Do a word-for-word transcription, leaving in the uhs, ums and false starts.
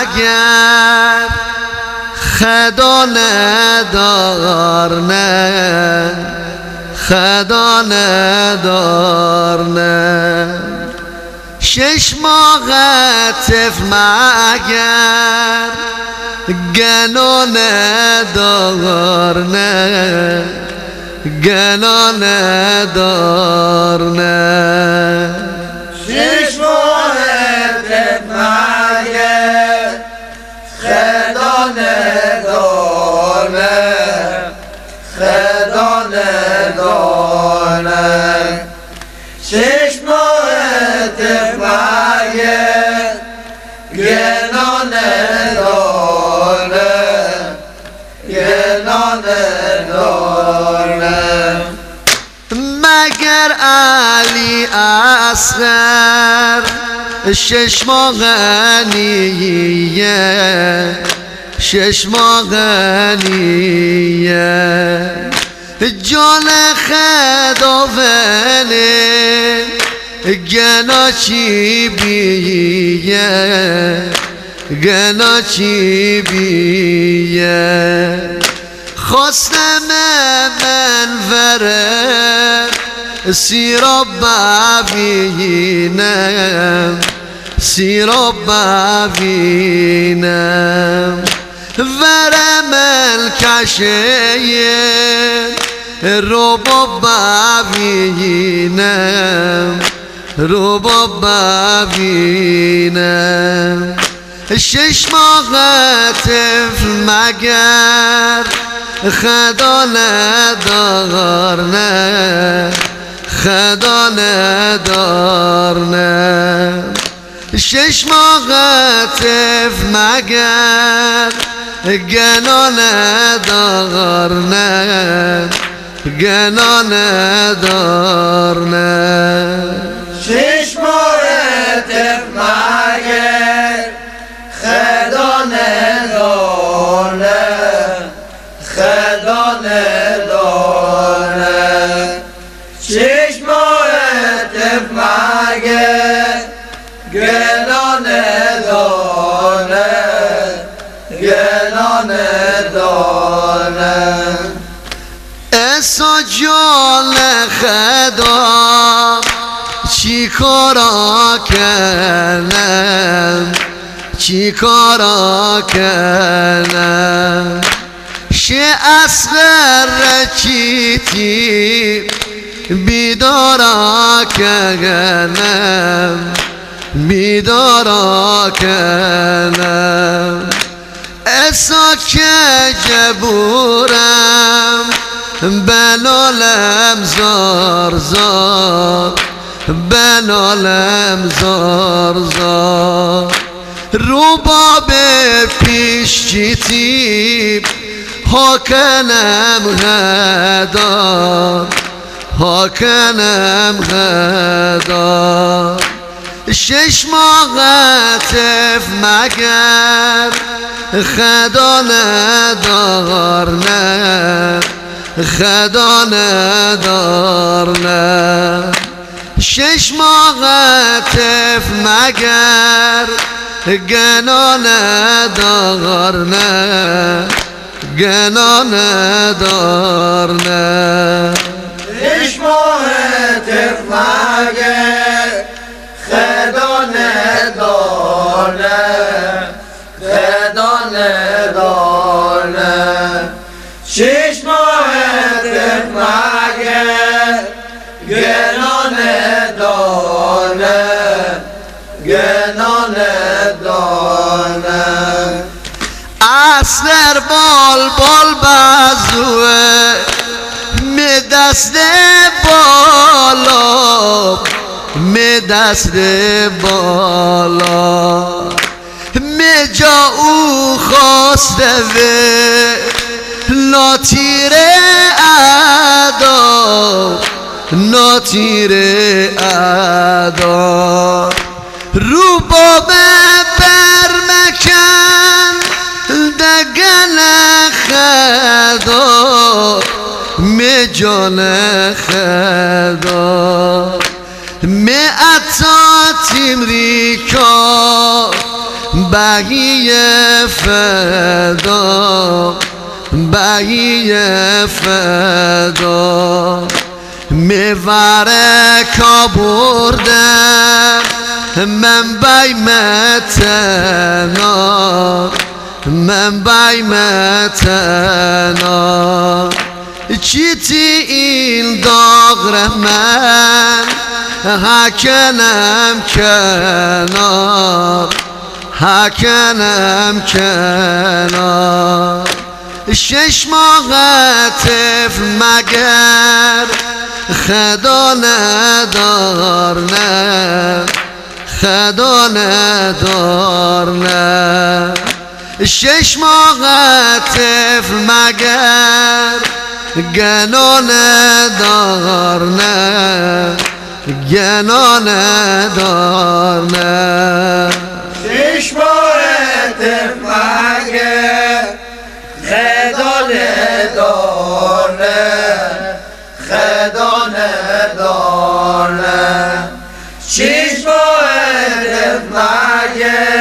مگر خدا ندار نه خدا ندار نه شش ماه طفل مگر گنا ندار نه گنا ندار نه شش ماه طفل مگر خدا ندار نه خدا ندار نه شش ماه طفل مگر گنا ندار نه گنا ندار نه مگر علی اصغر شش ماه غنیه شش ماه غنیه جان خدا وله گنا چی بیه گنا چی بیه خواستم من وره سیرا ببینم سیرا ببینم ورم الکشه رو با ببینم رو با ببینم شش ماه طفل مگر خدا ندار نه خدا ندار نه شش ماه طفل مگر گنا ندار نه گنا ندار نه شش ماه طفل مگر خدا ندار نه خدا ندار نه شش ماه طفل مگر گنا ندار نه گنا ندار نه اسا جان خدا چی کارا کنم چی کارا کنم شه اصغر چیتی بیدارا کنم بیدارا کنم اسا که جبورم بلالم زار زار بلالم زار زار روباب پیش چیتی ها کنم هدار ها کنم هدار شش ماه طفل مگر خدا ندار نه خدا ندار نه شش ماه طفل مگر گنا ندار نه گنا ندار نه شش ماه طفل مگر خدا ندار نه خدا ندار نه شش ماه طفل مگر گنا ندار نه گنا ندار نه اصغر بال بال بازوه می دست بالا می دست بالا می جا او خواسته و ناتیره ادا ناتیره ادا رو باب برمکن دگل خدا می جان خدا می اتا تیمریکا بهی فدا بهی فدا میوره کا بردم من بای متنا من بای متنا چیتی این داغ من هکنم کنار هکنم کنار شش ماه طفل مگر خدا ندار نه خدا ندار نه شش ماه طفل مگر گنا ندار نه گنا ندار نه شش ماه طفل مگر خدا ندار نه خدا ندار نه شش ماه طفل مگر